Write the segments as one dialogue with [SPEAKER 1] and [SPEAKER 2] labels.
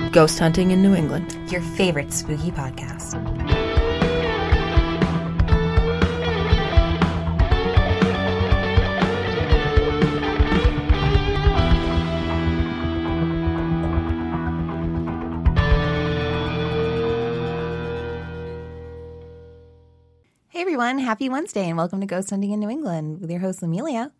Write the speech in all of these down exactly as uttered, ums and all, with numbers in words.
[SPEAKER 1] Ghost Hunting in New England,
[SPEAKER 2] your favorite spooky podcast. Hey everyone, happy Wednesday and welcome to Ghost Hunting in New England with your host Amelia.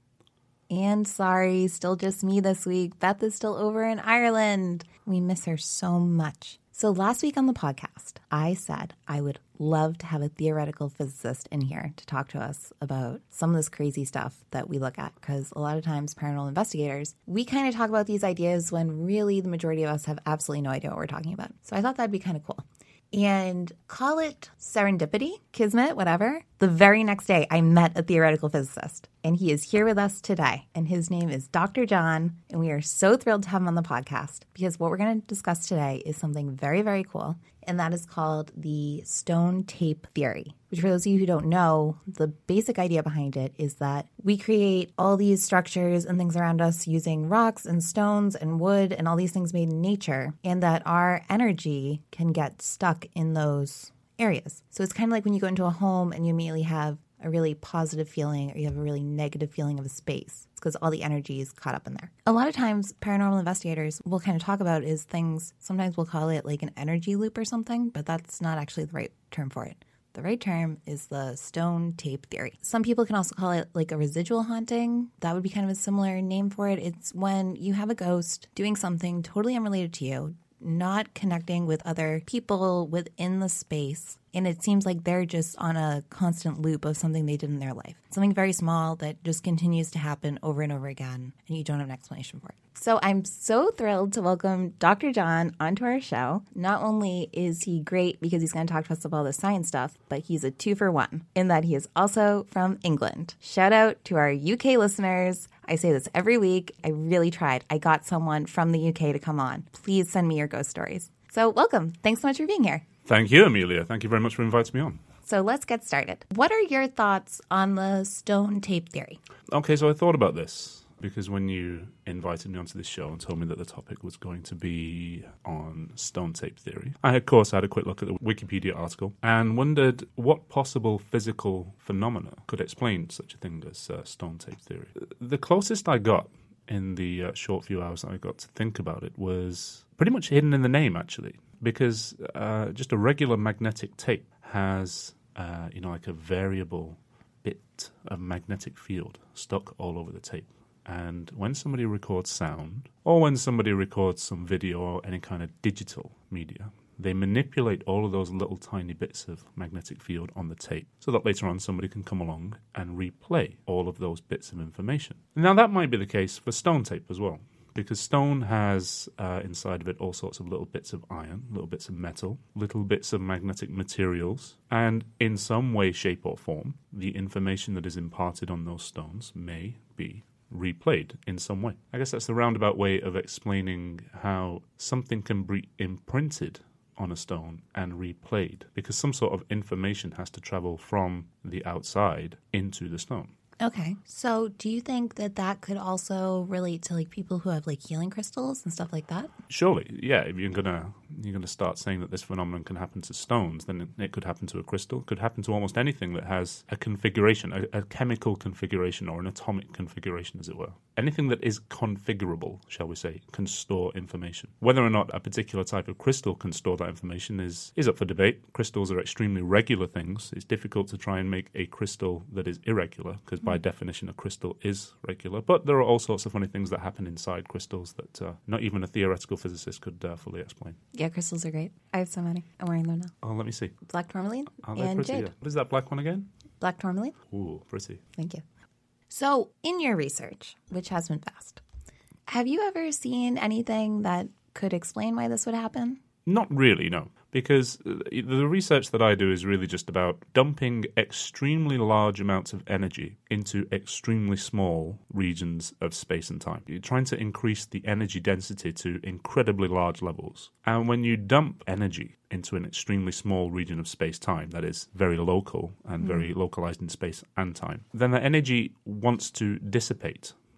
[SPEAKER 2] And sorry, still just me this week. Beth is still over in Ireland. We miss her so much. So last week on the podcast, I said I would love to have a theoretical physicist in here to talk to us about some of this crazy stuff that we look at. Because a lot of times paranormal investigators, we kind of talk about these ideas when really the majority of us have absolutely no idea what we're talking about. So I thought that'd be kind of cool. And call it serendipity, kismet, whatever. The very next day, I met a theoretical physicist, and he is here with us today. And his name is Doctor John, and we are so thrilled to have him on the podcast because what we're going to discuss today is something very, very cool, and that is called the stone tape theory, which for those of you who don't know, the basic idea behind it is that we create all these structures and things around us using rocks and stones and wood and all these things made in nature, and that our energy can get stuck in those areas. So it's kind of like when you go into a home and you immediately have a really positive feeling or you have a really negative feeling of a space. It's because all the energy is caught up in there. A lot of times paranormal investigators will kind of talk about is things, sometimes we'll call it like an energy loop or something, but that's not actually the right term for it. The right term is the stone tape theory. Some people can also call it like a residual haunting. That would be kind of a similar name for it. It's when you have a ghost doing something totally unrelated to you, not connecting with other people within the space. And it seems like they're just on a constant loop of something they did in their life. Something very small that just continues to happen over and over again, and you don't have an explanation for it. So I'm so thrilled to welcome Doctor John onto our show. Not only is he great because he's going to talk to us about all the science stuff, but he's a two for one in that he is also from England. Shout out to our U K listeners. I say this every week. I really tried. I got someone from the U K to come on. Please send me your ghost stories. So welcome. Thanks so much for being here.
[SPEAKER 3] Thank you, Amelia. Thank you very much for inviting me on.
[SPEAKER 2] So let's get started. What are your thoughts on the stone tape theory?
[SPEAKER 3] Okay, so I thought about this because when you invited me onto this show and told me that the topic was going to be on stone tape theory, I, of course, had a quick look at the Wikipedia article and wondered what possible physical phenomena could explain such a thing as uh, stone tape theory. The closest I got in the uh, short few hours that I got to think about it was pretty much hidden in the name, actually. Because uh, just a regular magnetic tape has, uh, you know, like a variable bit of magnetic field stuck all over the tape. And when somebody records sound, or when somebody records some video or any kind of digital media, they manipulate all of those little tiny bits of magnetic field on the tape so that later on somebody can come along and replay all of those bits of information. Now, that might be the case for stone tape as well. Because stone has uh, inside of it all sorts of little bits of iron, little bits of metal, little bits of magnetic materials, and in some way, shape, or form, the information that is imparted on those stones may be replayed in some way. I guess that's the roundabout way of explaining how something can be imprinted on a stone and replayed, because some sort of information has to travel from the outside into the stone.
[SPEAKER 2] Okay. So do you think that that could also relate to like people who have like healing crystals and stuff like that?
[SPEAKER 3] Surely, yeah. If you're gonna you're gonna start saying that this phenomenon can happen to stones, then it, it could happen to a crystal. It could happen to almost anything that has a configuration, a, a chemical configuration or an atomic configuration, as it were. Anything that is configurable, shall we say, can store information. Whether or not a particular type of crystal can store that information is is up for debate. Crystals are extremely regular things. It's difficult to try and make a crystal that is irregular because by definition, a crystal is regular. But there are all sorts of funny things that happen inside crystals that uh, not even a theoretical physicist could uh, fully explain.
[SPEAKER 2] Yeah, crystals are great. I have so many. I'm wearing them now.
[SPEAKER 3] Oh, let me see.
[SPEAKER 2] Black tourmaline
[SPEAKER 3] oh,
[SPEAKER 2] and
[SPEAKER 3] pretty,
[SPEAKER 2] jade.
[SPEAKER 3] Yeah. What is that black one again?
[SPEAKER 2] Black tourmaline.
[SPEAKER 3] Ooh, pretty.
[SPEAKER 2] Thank you. So, in your research, which has been vast, have you ever seen anything that could explain why this would happen?
[SPEAKER 3] Not really, no. Because the research that I do is really just about dumping extremely large amounts of energy into extremely small regions of space and time. You're trying to increase the energy density to incredibly large levels. And when you dump energy into an extremely small region of space-time that is very local and mm. very localized in space and time, then that energy wants to dissipate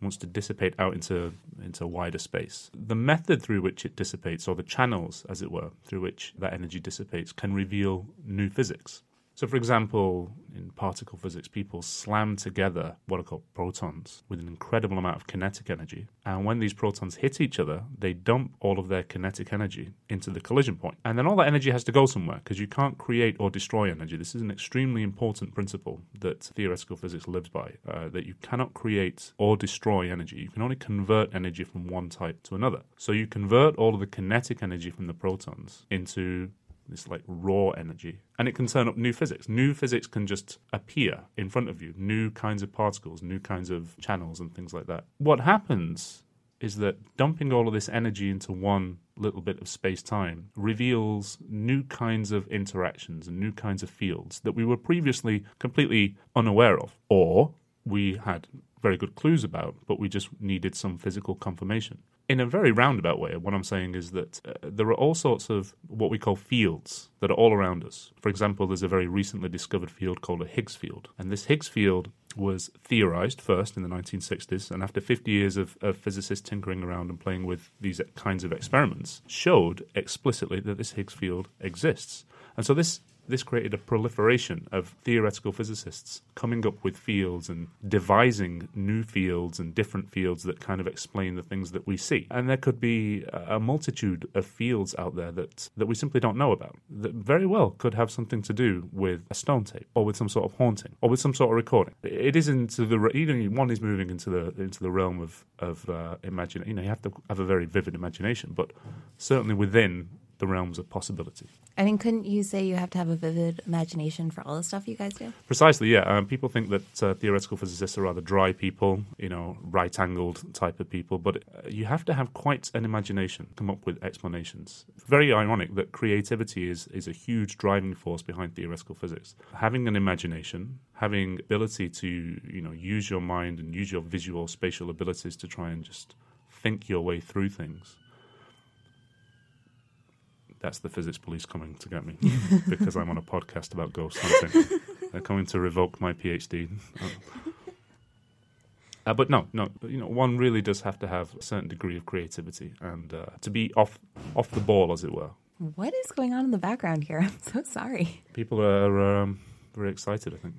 [SPEAKER 3] wants to dissipate out into, into wider space. The method through which it dissipates, or the channels, as it were, through which that energy dissipates, can reveal new physics. So, for example, in particle physics, people slam together what are called protons with an incredible amount of kinetic energy. And when these protons hit each other, they dump all of their kinetic energy into the collision point. And then all that energy has to go somewhere, because you can't create or destroy energy. This is an extremely important principle that theoretical physics lives by, uh, that you cannot create or destroy energy. You can only convert energy from one type to another. So you convert all of the kinetic energy from the protons into this like raw energy, and it can turn up new physics. New physics can just appear in front of you, new kinds of particles, new kinds of channels and things like that. What happens is that dumping all of this energy into one little bit of space-time reveals new kinds of interactions and new kinds of fields that we were previously completely unaware of, or we had very good clues about, but we just needed some physical confirmation. In a very roundabout way, what I'm saying is that uh, there are all sorts of what we call fields that are all around us. For example, there's a very recently discovered field called a Higgs field. And this Higgs field was theorized first in the nineteen sixties, and after fifty years of, of physicists tinkering around and playing with these kinds of experiments, showed explicitly that this Higgs field exists. And so this This created a proliferation of theoretical physicists coming up with fields and devising new fields and different fields that kind of explain the things that we see. And there could be a multitude of fields out there that, that we simply don't know about, that very well could have something to do with a stone tape, or with some sort of haunting, or with some sort of recording. It is into the, you know, one is moving into the into the realm of, of uh, imagination. You know, you have to have a very vivid imagination, but certainly within the realms of possibility.
[SPEAKER 2] I mean, couldn't you say you have to have a vivid imagination for all the stuff you guys do?
[SPEAKER 3] Precisely, yeah. Um, people think that uh, theoretical physicists are rather dry people, you know, right-angled type of people, but uh, you have to have quite an imagination to come up with explanations. Very ironic that creativity is, is a huge driving force behind theoretical physics. Having an imagination, having ability to, you know, use your mind and use your visual, spatial abilities to try and just think your way through things. That's the physics police coming to get me because I'm on a podcast about ghost hunting. They're coming to revoke my PhD. Uh, but no, no, you know, one really does have to have a certain degree of creativity and uh, to be off off the ball, as it were.
[SPEAKER 2] What is going on in the background here? I'm so sorry.
[SPEAKER 3] People are um, very excited, I think.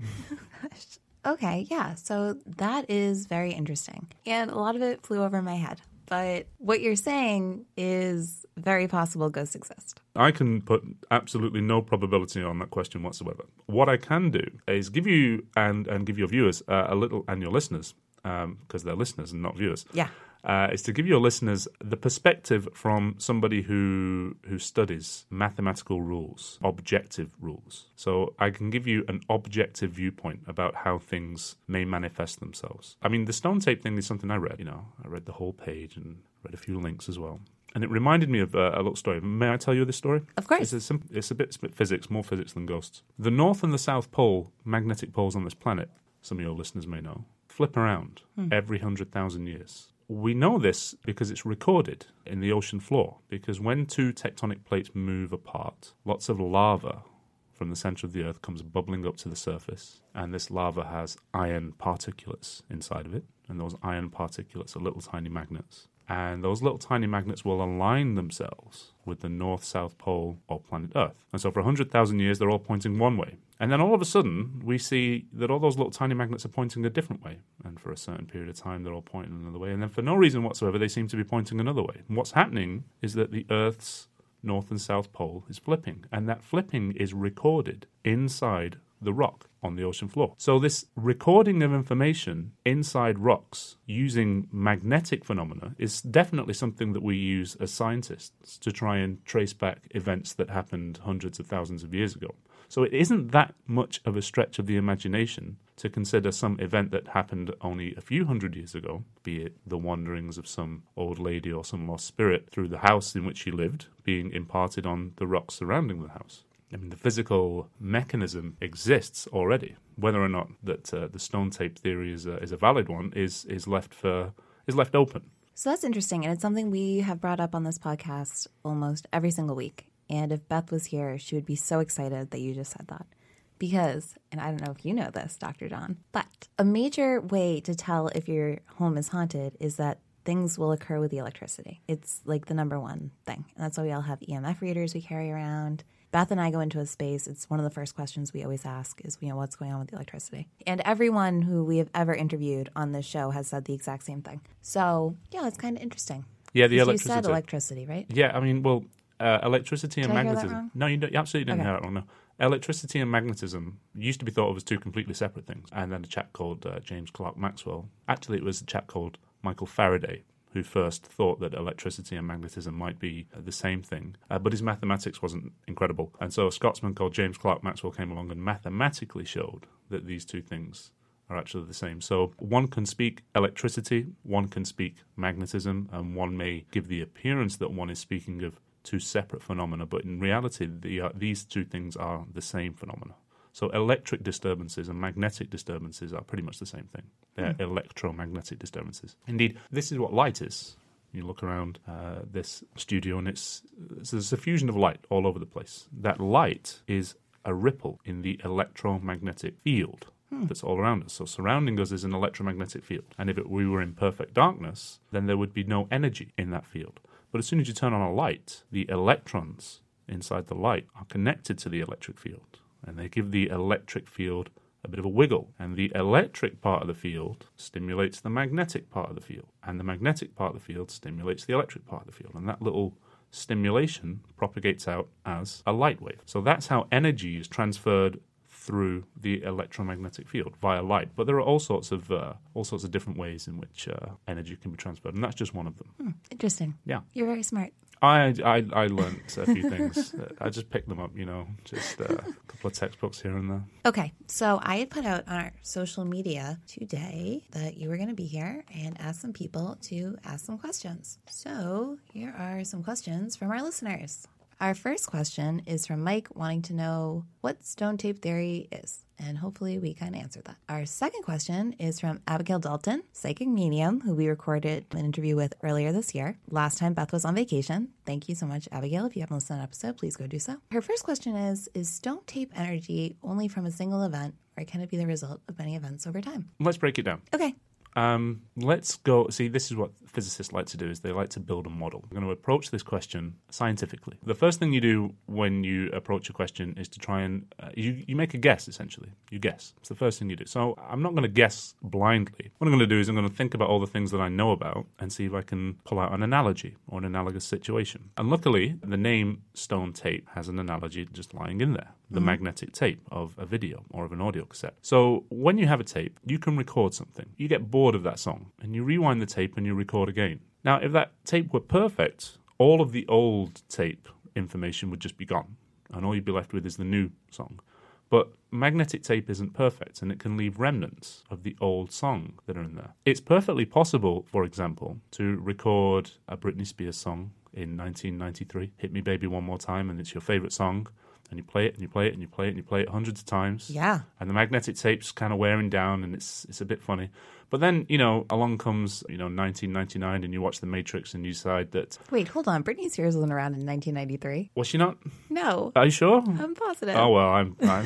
[SPEAKER 2] Okay, yeah, so that is very interesting. And a lot of it flew over my head. But what you're saying is very possible ghosts exist.
[SPEAKER 3] I can put absolutely no probability on that question whatsoever. What I can do is give you and, and give your viewers uh, a little, and your listeners, because um, they're listeners and not viewers.
[SPEAKER 2] Yeah.
[SPEAKER 3] Uh, is to give your listeners the perspective from somebody who who studies mathematical rules, objective rules. So I can give you an objective viewpoint about how things may manifest themselves. I mean, the stone tape thing is something I read. You know, I read the whole page and read a few links as well. And it reminded me of uh, a little story. May I tell you this story?
[SPEAKER 2] Of course.
[SPEAKER 3] It's a, sim- it's a bit, it's a bit physics, more physics than ghosts. The North and the South Pole, magnetic poles on this planet, some of your listeners may know, flip around hmm. every one hundred thousand years. We know this because it's recorded in the ocean floor, because when two tectonic plates move apart, lots of lava from the center of the Earth comes bubbling up to the surface, and this lava has iron particulates inside of it, and those iron particulates are little tiny magnets. And those little tiny magnets will align themselves with the North-South Pole of planet Earth. And so for one hundred thousand years, they're all pointing one way. And then all of a sudden, we see that all those little tiny magnets are pointing a different way. And for a certain period of time, they're all pointing another way. And then for no reason whatsoever, they seem to be pointing another way. And what's happening is that the Earth's North and South Pole is flipping. And that flipping is recorded inside the rock on the ocean floor. So this recording of information inside rocks using magnetic phenomena is definitely something that we use as scientists to try and trace back events that happened hundreds of thousands of years ago. So it isn't that much of a stretch of the imagination to consider some event that happened only a few hundred years ago, be it the wanderings of some old lady or some lost spirit through the house in which she lived, being imparted on the rocks surrounding the house. I mean, the physical mechanism exists already. Whether or not that uh, the stone tape theory is a, is a valid one is is left for is left open.
[SPEAKER 2] So that's interesting, and it's something we have brought up on this podcast almost every single week. And if Beth was here, she would be so excited that you just said that, Because, and I don't know if you know this, Doctor John, but a major way to tell if your home is haunted is that things will occur with the electricity. It's like the number one thing. And that's why we all have E M F readers we carry around. Beth and I go into a space. It's one of the first questions we always ask is, you know, what's going on with the electricity? And everyone who we have ever interviewed on this show has said the exact same thing. So, yeah, it's kind of interesting.
[SPEAKER 3] Yeah, the
[SPEAKER 2] electricity. You
[SPEAKER 3] electricity.
[SPEAKER 2] said electricity, right?
[SPEAKER 3] Yeah, I mean, well, uh, electricity and
[SPEAKER 2] Did I hear that
[SPEAKER 3] magnetism.
[SPEAKER 2] wrong?
[SPEAKER 3] No, you, don't, you absolutely didn't
[SPEAKER 2] Okay.
[SPEAKER 3] hear that wrong. No. Electricity and magnetism used to be thought of as two completely separate things. And then a chap called uh, James Clerk Maxwell, actually it was a chap called Michael Faraday, who first thought that electricity and magnetism might be the same thing. Uh, but his mathematics wasn't incredible. And so a Scotsman called James Clerk Maxwell came along and mathematically showed that these two things are actually the same. So one can speak electricity, one can speak magnetism, and one may give the appearance that one is speaking of two separate phenomena, but in reality, the, uh, these two things are the same phenomena. So electric disturbances and magnetic disturbances are pretty much the same thing. They're mm. electromagnetic disturbances. Indeed, this is what light is. You look around uh, this studio and it's, it's there's a fusion of light all over the place. That light is a ripple in the electromagnetic field hmm. that's all around us. So surrounding us is an electromagnetic field. And if it, we were in perfect darkness, then there would be no energy in that field. But as soon as you turn on a light, the electrons inside the light are connected to the electric field. And they give the electric field a bit of a wiggle. And the electric part of the field stimulates the magnetic part of the field. And the magnetic part of the field stimulates the electric part of the field. And that little stimulation propagates out as a light wave. So that's how energy is transferred through the electromagnetic field via light. But there are all sorts of uh, all sorts of different ways in which uh, energy can be transferred. And that's just one of them.
[SPEAKER 2] Hmm, interesting.
[SPEAKER 3] Yeah.
[SPEAKER 2] You're very smart.
[SPEAKER 3] I, I, I learned a few things. I just picked them up, you know, just uh, a couple of textbooks here and there.
[SPEAKER 2] Okay, so I had put out on our social media today that you were going to be here and ask some people to ask some questions. So here are some questions from our listeners. Our first question is from Mike wanting to know what stone tape theory is, and hopefully we can answer that. Our second question is from Abigail Dalton, psychic medium, who we recorded an interview with earlier this year. Last time Beth was on vacation. Thank you so much, Abigail. If you haven't listened to an episode, please go do so. Her first question is, is stone tape energy only from a single event, or can it be the result of many events over time?
[SPEAKER 3] Let's break it down.
[SPEAKER 2] Okay.
[SPEAKER 3] Um, let's go, see, this is what physicists like to do, is they like to build a model. We're going to approach this question scientifically. The first thing you do when you approach a question is to try and, uh, you, you make a guess, essentially. You guess. It's the first thing you do. So I'm not going to guess blindly. What I'm going to do is I'm going to think about all the things that I know about and see if I can pull out an analogy or an analogous situation. And luckily, the name stone tape has an analogy just lying in there. The mm-hmm. magnetic tape of a video or of an audio cassette. So when you have a tape, you can record something. You get bored of that song and you rewind the tape and you record again. Now, if that tape were perfect, all of the old tape information would just be gone and all you'd be left with is the new song. But magnetic tape isn't perfect and it can leave remnants of the old song that are in there. It's perfectly possible, for example, to record a Britney Spears song in nineteen ninety-three, Hit Me Baby One More Time, and it's your favorite song. And you play it, and you play it, and you play it, and you play it hundreds of times.
[SPEAKER 2] Yeah.
[SPEAKER 3] And the magnetic tape's kind of wearing down, and it's it's a bit funny. But then, you know, along comes, you know, nineteen ninety-nine, and you watch The Matrix, and you decide that...
[SPEAKER 2] Wait, hold on. Britney Spears wasn't around in nineteen ninety-three.
[SPEAKER 3] Was she not?
[SPEAKER 2] No.
[SPEAKER 3] Are you sure?
[SPEAKER 2] I'm positive.
[SPEAKER 3] Oh, well, I'm... I'm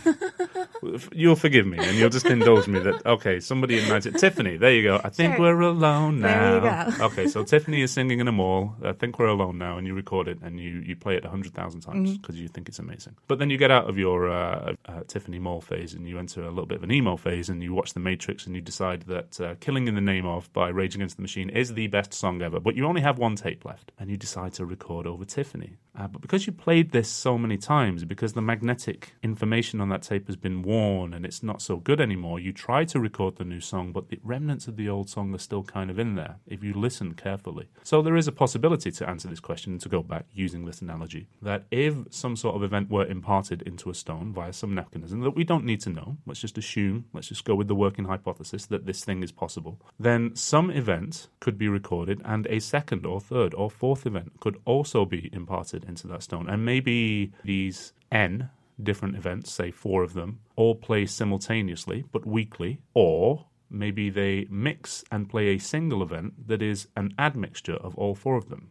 [SPEAKER 3] you'll forgive me, and you'll just indulge me that, okay, somebody in nineteen... Tiffany, there you go. I think
[SPEAKER 2] Sure.
[SPEAKER 3] we're alone now.
[SPEAKER 2] There you go.
[SPEAKER 3] Okay, so Tiffany is singing in a mall. I think we're alone now, and you record it, and you, you play it one hundred thousand times because mm-hmm. you think it's amazing. But then you get out of your uh, uh, Tiffany Mall phase, and you enter a little bit of an emo phase, and you watch The Matrix, and you decide that uh, Killing in the Name Of by Rage Against the Machine is the best song ever, but you only have one tape left, and you decide to record over Tiffany. Uh, but because you played this so many times, because the magnetic information on that tape has been worn and it's not so good anymore, you try to record the new song, but the remnants of the old song are still kind of in there, if you listen carefully. So there is a possibility, to answer this question and to go back using this analogy, that if some sort of event were imparted into a stone via some mechanism that we don't need to know, let's just assume, let's just go with the working hypothesis that this thing is possible, then some event could be recorded and a second or third or fourth event could also be imparted into that stone. And maybe these N different events, say four of them, all play simultaneously but weakly, or maybe they mix and play a single event that is an admixture of all four of them.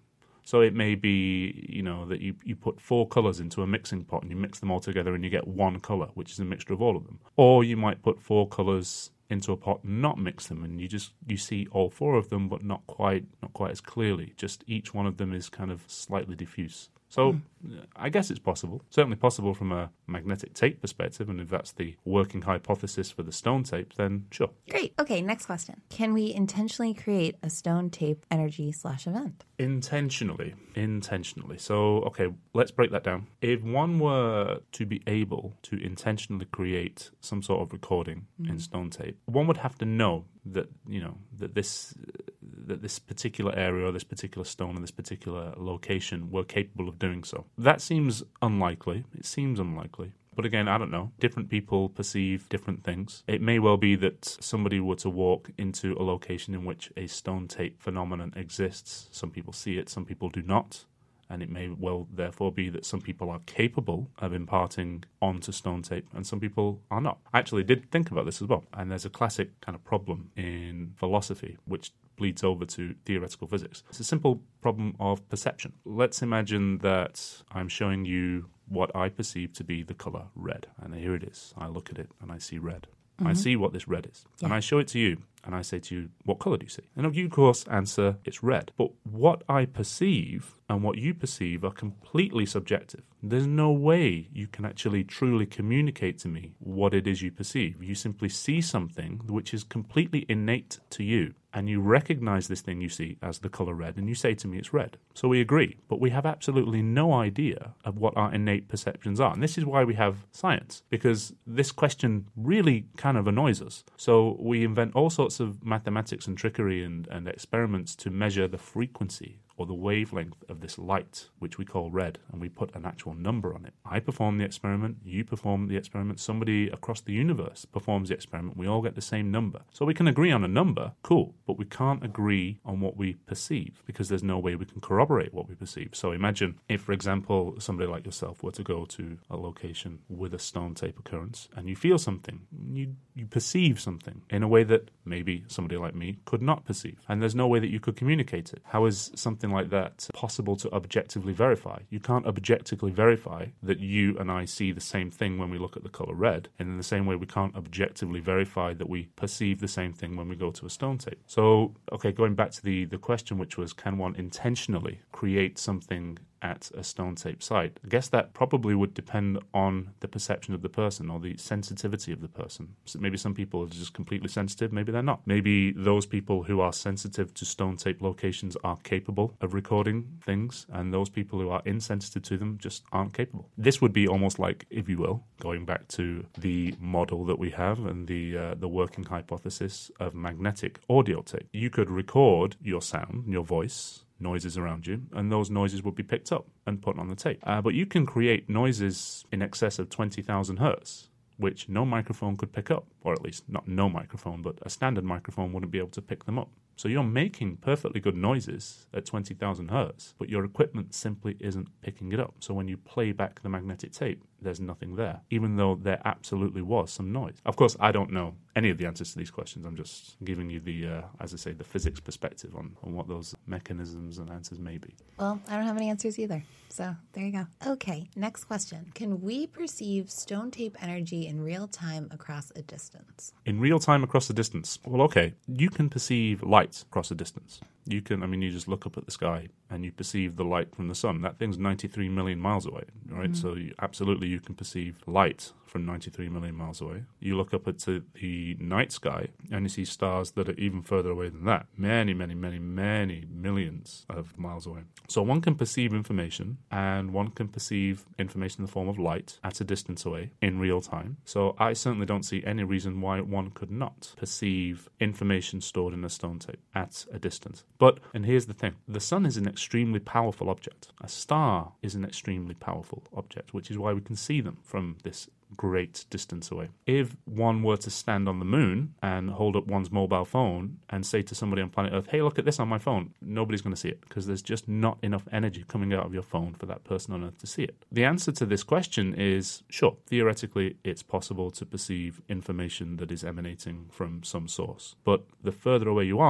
[SPEAKER 3] So it may be, you know, that you, you put four colours into a mixing pot and you mix them all together and you get one colour, which is a mixture of all of them. Or you might put four colours into a pot and not mix them, and you just you see all four of them, but not quite not quite as clearly. Just each one of them is kind of slightly diffuse. So mm. I guess it's possible. Certainly possible from a magnetic tape perspective, and if that's the working hypothesis for the stone tape, then sure.
[SPEAKER 2] Great. Okay, next question. Can we intentionally create a stone tape energy slash event?
[SPEAKER 3] Intentionally. Intentionally. So, okay, let's break that down. If one were to be able to intentionally create some sort of recording mm. in stone tape, one would have to know that, you know, that this that this particular area or this particular stone or this particular location were capable of doing so. That seems unlikely. It seems unlikely. But again, I don't know. Different people perceive different things. It may well be that somebody were to walk into a location in which a stone tape phenomenon exists. Some people see it, some people do not. And it may well therefore be that some people are capable of imparting onto stone tape and some people are not. I actually did think about this as well. And there's a classic kind of problem in philosophy which bleeds over to theoretical physics. It's a simple problem of perception. Let's imagine that I'm showing you what I perceive to be the color red. And here it is. I look at it and I see red. Mm-hmm. I see what this red is. Yeah. And I show it to you. And I say to you, what colour do you see? And you, of course, answer, it's red. But what I perceive and what you perceive are completely subjective. There's no way you can actually truly communicate to me what it is you perceive. You simply see something which is completely innate to you. And you recognize this thing you see as the colour red, and you say to me it's red. So we agree, but we have absolutely no idea of what our innate perceptions are. And this is why we have science, because this question really kind of annoys us. So we invent all sorts of mathematics and trickery and, and experiments to measure the frequency or the wavelength of this light, which we call red, and we put an actual number on it. I perform the experiment, you perform the experiment, somebody across the universe performs the experiment, we all get the same number. So we can agree on a number, cool, but we can't agree on what we perceive because there's no way we can corroborate what we perceive. So imagine if, for example, somebody like yourself were to go to a location with a stone tape occurrence and you feel something, you, you perceive something in a way that maybe somebody like me could not perceive, and there's no way that you could communicate it. How is something like that possible to objectively verify? You can't objectively verify that you and I see the same thing when we look at the color red, and in the same way we can't objectively verify that we perceive the same thing when we go to a stone tape. So, okay, going back to the, the question, which was, can one intentionally create something at a stone tape site? I guess that probably would depend on the perception of the person or the sensitivity of the person. So maybe some people are just completely sensitive, maybe they're not. Maybe those people who are sensitive to stone tape locations are capable of recording things, and those people who are insensitive to them just aren't capable. This would be almost like, if you will, going back to the model that we have and the uh, the working hypothesis of magnetic audio tape. You could record your sound, your voice, noises around you, and those noises would be picked up and put on the tape. Uh, but you can create noises in excess of twenty thousand hertz, which no microphone could pick up, or at least not no microphone, but a standard microphone wouldn't be able to pick them up. So you're making perfectly good noises at twenty thousand hertz, but your equipment simply isn't picking it up. So when you play back the magnetic tape, there's nothing there, even though there absolutely was some noise. Of course, I don't know any of the answers to these questions. I'm just giving you the, uh, as I say, the physics perspective on, on what those mechanisms and answers may be.
[SPEAKER 2] Well, I don't have any answers either. So there you go. Okay, next question. Can we perceive stone tape energy in real time across a distance?
[SPEAKER 3] In real time across a distance? Well, okay. You can perceive light across a distance. You can, I mean, you just look up at the sky and you perceive the light from the sun. That thing's ninety-three million miles away, right? Mm-hmm. So you, absolutely you can perceive light from ninety-three million miles away. You look up at the night sky and you see stars that are even further away than that. Many, many, many, many millions of miles away. So one can perceive information, and one can perceive information in the form of light at a distance away in real time. So I certainly don't see any reason why one could not perceive information stored in a stone tape at a distance. But, and here's the thing, the sun is an extremely powerful object. A star is an extremely powerful object, which is why we can see them from this great distance away. If one were to stand on the moon and hold up one's mobile phone and say to somebody on planet Earth, hey, look at this on my phone, nobody's going to see it because there's just not enough energy coming out of your phone for that person on Earth to see it. The answer to this question is, sure, theoretically it's possible to perceive information that is emanating from some source. But the further away you are,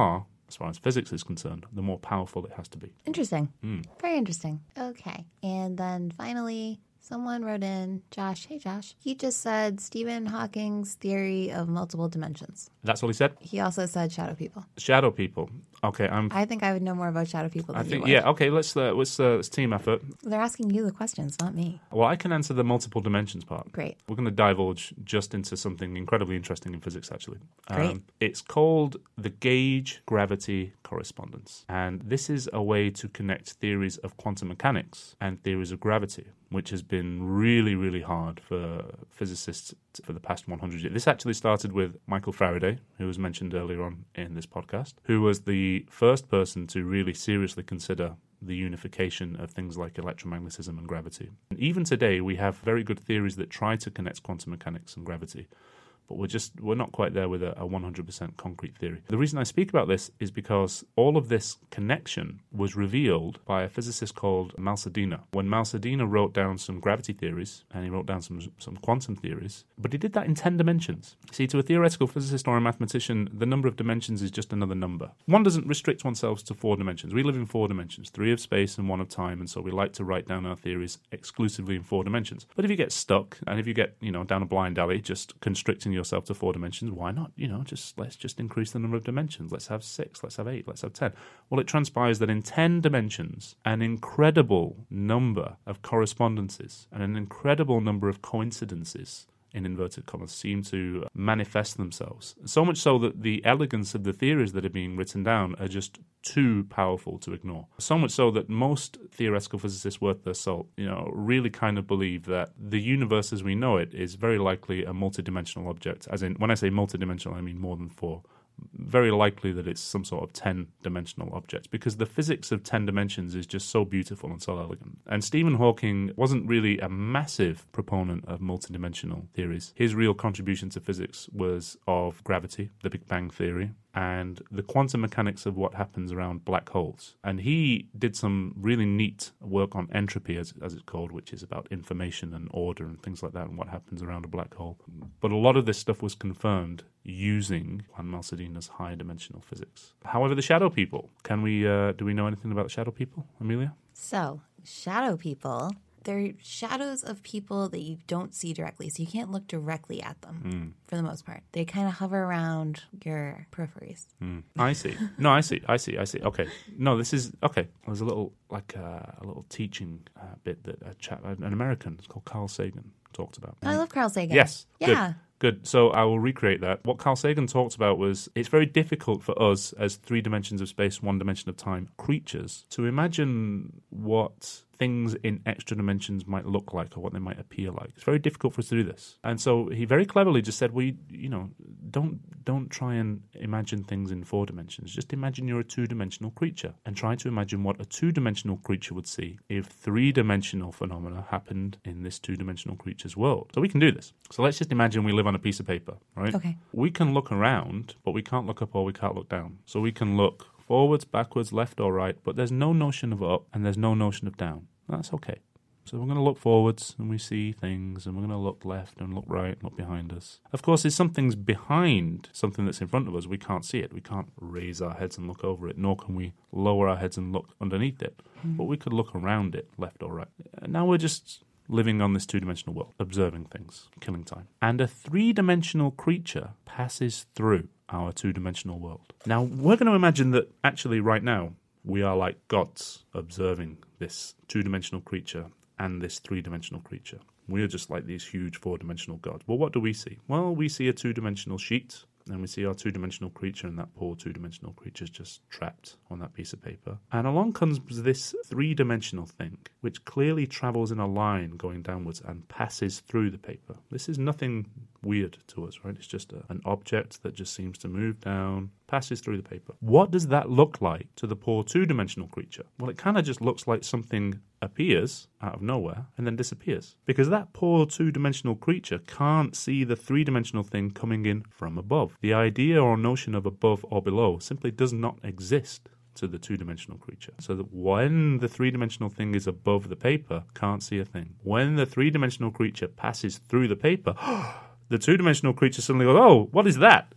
[SPEAKER 3] as far as physics is concerned, the more powerful it has to be.
[SPEAKER 2] Interesting.
[SPEAKER 3] Mm.
[SPEAKER 2] Very interesting. Okay. And then finally, someone wrote in, Josh, hey Josh, he just said Stephen Hawking's theory of multiple dimensions.
[SPEAKER 3] That's all he said?
[SPEAKER 2] He also said shadow people.
[SPEAKER 3] Shadow people. Okay, I'm...
[SPEAKER 2] I think I would know more about shadow people than
[SPEAKER 3] I think,
[SPEAKER 2] you would.
[SPEAKER 3] yeah, okay, let's, uh, let's, uh, let's team effort.
[SPEAKER 2] They're asking you the questions, not me.
[SPEAKER 3] Well, I can answer the multiple dimensions part.
[SPEAKER 2] Great.
[SPEAKER 3] We're going to divulge just into something incredibly interesting in physics, actually.
[SPEAKER 2] Great.
[SPEAKER 3] Um, it's called the gauge-gravity correspondence. And this is a way to connect theories of quantum mechanics and theories of gravity, which has been really, really hard for physicists for the past one hundred years. This actually started with Michael Faraday, who was mentioned earlier on in this podcast, who was the first person to really seriously consider the unification of things like electromagnetism and gravity. And even today, we have very good theories that try to connect quantum mechanics and gravity. But we're just we're not quite there with a, a one hundred percent concrete theory. The reason I speak about this is because all of this connection was revealed by a physicist called Malsadina. When Malsadina wrote down some gravity theories, and he wrote down some some quantum theories, but he did that in ten dimensions. See, to a theoretical physicist or a mathematician, the number of dimensions is just another number. One doesn't restrict oneself to four dimensions. We live in four dimensions, three of space and one of time, and so we like to write down our theories exclusively in four dimensions. But if you get stuck, and if you get, you know, down a blind alley, just constricting yourself to four dimensions, why not? You know, just let's just increase the number of dimensions. Let's have six, let's have eight, let's have ten. Well, it transpires that in ten dimensions, an incredible number of correspondences and an incredible number of coincidences, in inverted commas, seem to manifest themselves. So much so that the elegance of the theories that are being written down are just too powerful to ignore. So much so that most theoretical physicists worth their salt, you know, really kind of believe that the universe as we know it is very likely a multidimensional object. As in, when I say multidimensional, I mean more than four. Very likely that it's some sort of ten-dimensional object, because the physics of ten dimensions is just so beautiful and so elegant. And Stephen Hawking wasn't really a massive proponent of multidimensional theories. His real contribution to physics was of gravity, the Big Bang Theory, and the quantum mechanics of what happens around black holes. And he did some really neat work on entropy, as, as it's called, which is about information and order and things like that and what happens around a black hole. But a lot of this stuff was confirmed using Juan Malsadina's high-dimensional physics. However, the shadow people, can we, uh, do we know anything about the shadow people, Amelia?
[SPEAKER 2] So, shadow people, they're shadows of people that you don't see directly, so you can't look directly at them mm. for the most part. They kind of hover around your peripheries.
[SPEAKER 3] Mm. I see. No, I see. I see. I see. Okay. No, this is okay. There's a little like uh, a little teaching uh, bit that a chap, an American, it's called Carl Sagan, talked about.
[SPEAKER 2] I love Carl Sagan.
[SPEAKER 3] Yes.
[SPEAKER 2] Yeah.
[SPEAKER 3] Good. Good. So I will recreate that. What Carl Sagan talked about was it's very difficult for us as three dimensions of space, one dimension of time creatures to imagine what things in extra dimensions might look like or what they might appear like. It's very difficult for us to do this. And so he very cleverly just said, well, you, you know, don't don't try and imagine things in four dimensions. Just imagine you're a two-dimensional creature and try to imagine what a two-dimensional creature would see if three-dimensional phenomena happened in this two-dimensional creature's world. So we can do this. So let's just imagine we live on a piece of paper, right?
[SPEAKER 2] Okay.
[SPEAKER 3] We can look around, but we can't look up or we can't look down. So we can look forwards, backwards, left or right, but there's no notion of up and there's no notion of down. That's okay. So we're going to look forwards and we see things, and we're going to look left and look right and look behind us. Of course, if something's behind something that's in front of us, we can't see it. We can't raise our heads and look over it, nor can we lower our heads and look underneath it. Mm. But we could look around it, left or right. Now we're just living on this two-dimensional world, observing things, killing time. And a three-dimensional creature passes through our two-dimensional world. Now, we're going to imagine that actually right now, we are like gods observing this two-dimensional creature and this three-dimensional creature. We are just like these huge four-dimensional gods. Well, what do we see? Well, we see a two-dimensional sheet, and we see our two-dimensional creature, and that poor two-dimensional creature is just trapped on that piece of paper. And along comes this three-dimensional thing, which clearly travels in a line going downwards and passes through the paper. This is nothing weird to us, right? It's just a, an object that just seems to move down, passes through the paper. What does that look like to the poor two-dimensional creature? Well, it kind of just looks like something appears out of nowhere and then disappears. Because that poor two-dimensional creature can't see the three-dimensional thing coming in from above. The idea or notion of above or below simply does not exist to the two-dimensional creature. So that when the three-dimensional thing is above the paper, can't see a thing. When the three-dimensional creature passes through the paper, the two-dimensional creature suddenly goes, oh, what is that?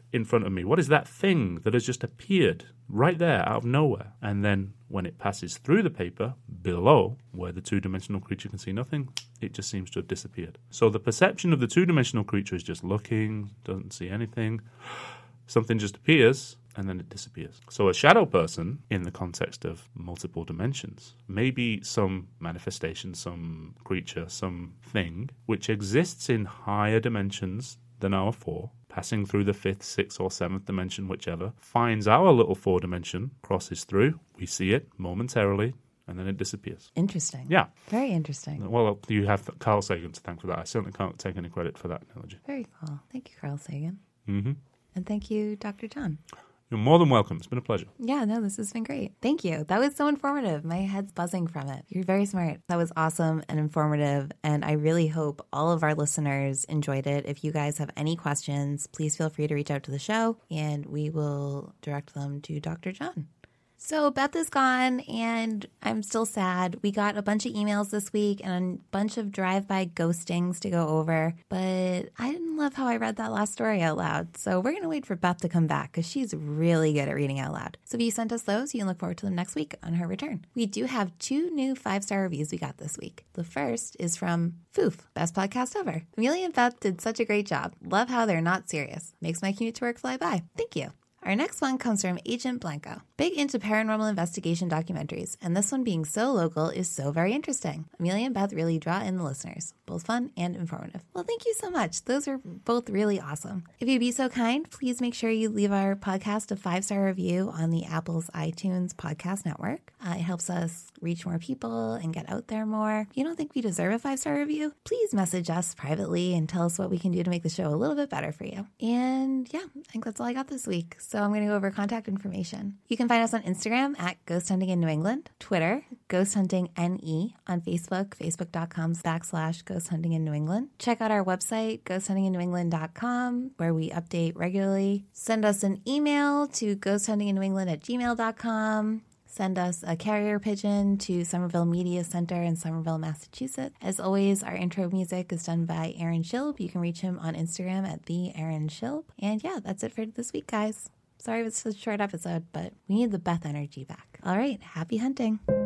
[SPEAKER 3] in front of me? What is that thing that has just appeared right there out of nowhere? And then when it passes through the paper below, where the two-dimensional creature can see nothing, it just seems to have disappeared. So the perception of the two-dimensional creature is just looking, doesn't see anything. Something just appears, and then it disappears. So a shadow person, in the context of multiple dimensions, may be some manifestation, some creature, some thing, which exists in higher dimensions than our four, passing through the fifth, sixth, or seventh dimension, whichever, finds our little four dimension, crosses through, we see it momentarily, and then it disappears.
[SPEAKER 2] Interesting.
[SPEAKER 3] Yeah.
[SPEAKER 2] Very interesting.
[SPEAKER 3] Well, you have Carl Sagan to thank for that. I certainly can't take any credit for that analogy.
[SPEAKER 2] Very cool. Thank you, Carl Sagan.
[SPEAKER 3] Mm-hmm.
[SPEAKER 2] And thank you, Doctor John.
[SPEAKER 3] You're more than welcome. It's been a pleasure.
[SPEAKER 2] Yeah, no, this has been great. Thank you. That was so informative. My head's buzzing from it. You're very smart. That was awesome and informative. And I really hope all of our listeners enjoyed it. If you guys have any questions, please feel free to reach out to the show and we will direct them to Doctor John. So Beth is gone and I'm still sad. We got a bunch of emails this week and a bunch of drive-by ghostings to go over, but I didn't love how I read that last story out loud. So we're going to wait for Beth to come back because she's really good at reading out loud. So if you sent us those, you can look forward to them next week on her return. We do have two new five-star reviews we got this week. The first is from Foof, best podcast ever. Amelia and Beth did such a great job. Love how they're not serious. Makes my commute to work fly by. Thank you. Our next one comes from Agent Blanco. Big into paranormal investigation documentaries, and this one being so local is so very interesting. Amelia and Beth really draw in the listeners, both fun and informative. Well, thank you so much. Those are both really awesome. If you'd be so kind, please make sure you leave our podcast a five-star review on the Apple's iTunes podcast network. Uh, it helps us reach more people and get out there more. If you don't think we deserve a five-star review, please message us privately and tell us what we can do to make the show a little bit better for you. And yeah, I think that's all I got this week. So I'm going to go over contact information. You can find us on Instagram at Ghost Hunting in New England, Twitter, Ghost Hunting N E, on Facebook, facebook.com backslash Ghost Hunting in New England. Check out our website, ghost hunting in new england dot com, where we update regularly. Send us an email to ghost hunting in new england at gmail dot com. Send us a carrier pigeon to Somerville Media Center in Somerville, Massachusetts. As always, our intro music is done by Aaron Schilb. You can reach him on Instagram at the Aaron Schilb. And yeah, that's it for this week, guys. Sorry if it's a short episode, but we need the Beth energy back. All right, happy hunting.